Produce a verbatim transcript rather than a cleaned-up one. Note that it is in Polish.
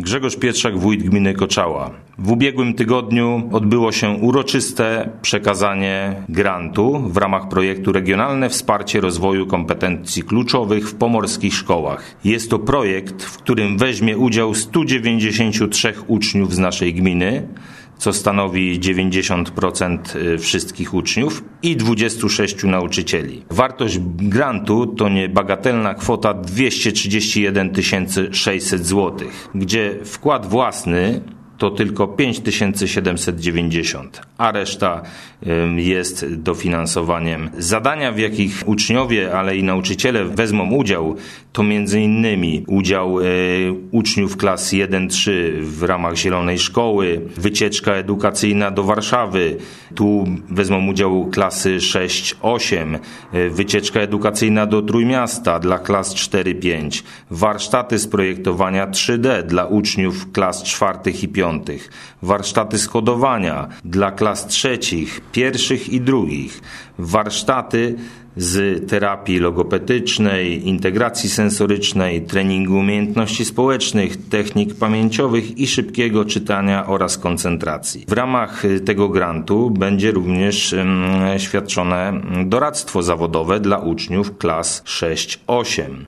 Grzegorz Pietrzak, wójt gminy Koczała. W ubiegłym tygodniu odbyło się uroczyste przekazanie grantu w ramach projektu Regionalne Wsparcie Rozwoju Kompetencji Kluczowych w Pomorskich Szkołach. Jest to projekt, w którym weźmie udział stu dziewięćdziesięciu trzech uczniów z naszej gminy, co stanowi dziewięćdziesiąt procent wszystkich uczniów i dwudziestu sześciu nauczycieli. Wartość grantu to niebagatelna kwota dwieście trzydzieści jeden tysięcy sześćset złotych, gdzie wkład własny to tylko pięć tysięcy siedemset dziewięćdziesiąt, a reszta jest dofinansowaniem. Zadania, w jakich uczniowie, ale i nauczyciele wezmą udział, to między innymi udział uczniów klas jeden trzy w ramach Zielonej Szkoły, wycieczka edukacyjna do Warszawy, tu wezmą udział klasy sześć osiem, wycieczka edukacyjna do Trójmiasta dla klas cztery pięć, warsztaty z projektowania trzy D dla uczniów klas czwartych i piątych, warsztaty skodowania dla klas trzecich, pierwszych i drugich, warsztaty z terapii logopedycznej, integracji sensorycznej, treningu umiejętności społecznych, technik pamięciowych i szybkiego czytania oraz koncentracji. W ramach tego grantu będzie również świadczone doradztwo zawodowe dla uczniów klas sześć osiem.